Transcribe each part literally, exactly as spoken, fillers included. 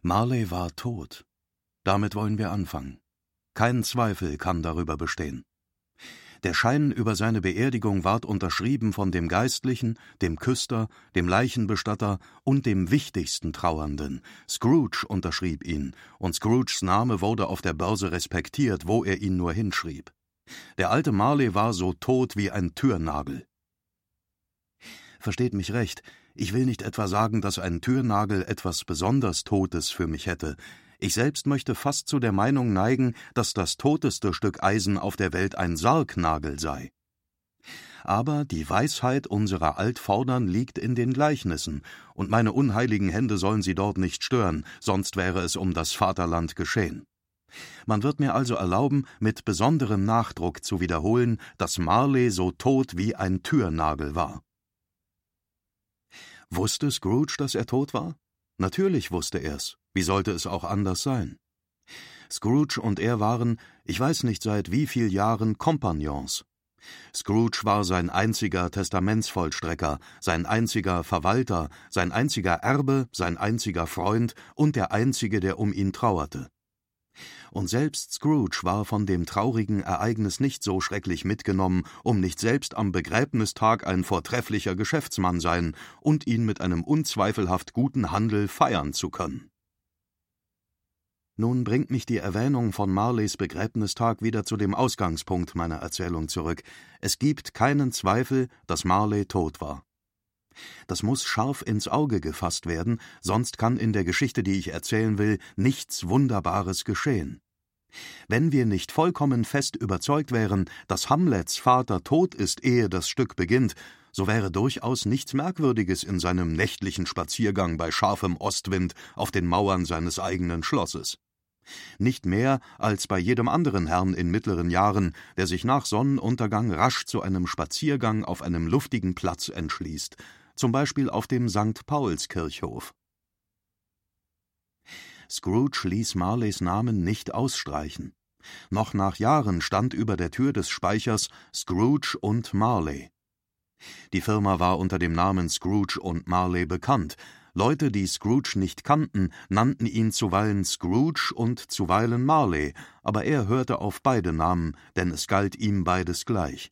Marley war tot. Damit wollen wir anfangen. Kein Zweifel kann darüber bestehen. Der Schein über seine Beerdigung ward unterschrieben von dem Geistlichen, dem Küster, dem Leichenbestatter und dem wichtigsten Trauernden. Scrooge unterschrieb ihn, und Scrooges Name wurde auf der Börse respektiert, wo er ihn nur hinschrieb. Der alte Marley war so tot wie ein Türnagel. Versteht mich recht, ich will nicht etwa sagen, dass ein Türnagel etwas besonders Totes für mich hätte. Ich selbst möchte fast zu der Meinung neigen, dass das toteste Stück Eisen auf der Welt ein Sargnagel sei. Aber die Weisheit unserer Altvordern liegt in den Gleichnissen, und meine unheiligen Hände sollen sie dort nicht stören, sonst wäre es um das Vaterland geschehen. Man wird mir also erlauben, mit besonderem Nachdruck zu wiederholen, dass Marley so tot wie ein Türnagel war. Wusste Scrooge, dass er tot war? Natürlich wusste er's. Wie sollte es auch anders sein? Scrooge und er waren, ich weiß nicht seit wie viel Jahren, Kompagnons. Scrooge war sein einziger Testamentsvollstrecker, sein einziger Verwalter, sein einziger Erbe, sein einziger Freund und der einzige, der um ihn trauerte. Und selbst Scrooge war von dem traurigen Ereignis nicht so schrecklich mitgenommen, um nicht selbst am Begräbnistag ein vortrefflicher Geschäftsmann sein und ihn mit einem unzweifelhaft guten Handel feiern zu können. Nun bringt mich die Erwähnung von Marleys Begräbnistag wieder zu dem Ausgangspunkt meiner Erzählung zurück. Es gibt keinen Zweifel, dass Marley tot war. Das muss scharf ins Auge gefasst werden, sonst kann in der Geschichte, die ich erzählen will, nichts Wunderbares geschehen. Wenn wir nicht vollkommen fest überzeugt wären, dass Hamlets Vater tot ist, ehe das Stück beginnt, so wäre durchaus nichts Merkwürdiges in seinem nächtlichen Spaziergang bei scharfem Ostwind auf den Mauern seines eigenen Schlosses. Nicht mehr als bei jedem anderen Herrn in mittleren Jahren, der sich nach Sonnenuntergang rasch zu einem Spaziergang auf einem luftigen Platz entschließt, zum Beispiel auf dem Sankt Paulskirchhof. Scrooge ließ Marleys Namen nicht ausstreichen. Noch nach Jahren stand über der Tür des Speichers Scrooge und Marley. Die Firma war unter dem Namen Scrooge und Marley bekannt. Leute, die Scrooge nicht kannten, nannten ihn zuweilen Scrooge und zuweilen Marley, aber er hörte auf beide Namen, denn es galt ihm beides gleich.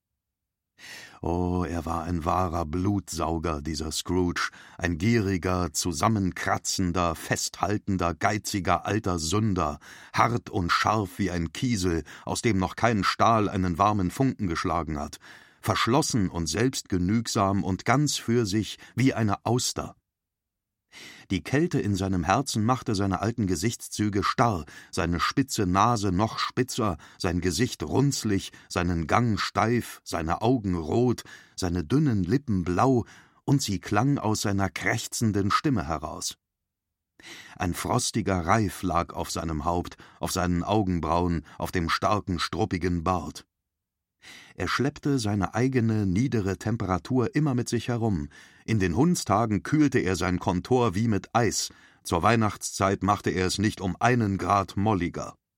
Oh, er war ein wahrer Blutsauger, dieser Scrooge, ein gieriger, zusammenkratzender, festhaltender, geiziger alter Sünder, hart und scharf wie ein Kiesel, aus dem noch kein Stahl einen warmen Funken geschlagen hat, verschlossen und selbstgenügsam und ganz für sich wie eine Auster. Die Kälte in seinem Herzen machte seine alten Gesichtszüge starr, seine spitze Nase noch spitzer, sein Gesicht runzlig, seinen Gang steif, seine Augen rot, seine dünnen Lippen blau, und sie klang aus seiner krächzenden Stimme heraus. Ein frostiger Reif lag auf seinem Haupt, auf seinen Augenbrauen, auf dem starken, struppigen Bart. Er schleppte seine eigene, niedere Temperatur immer mit sich herum. In den Hundstagen kühlte er sein Kontor wie mit Eis. Zur Weihnachtszeit machte er es nicht um einen Grad molliger.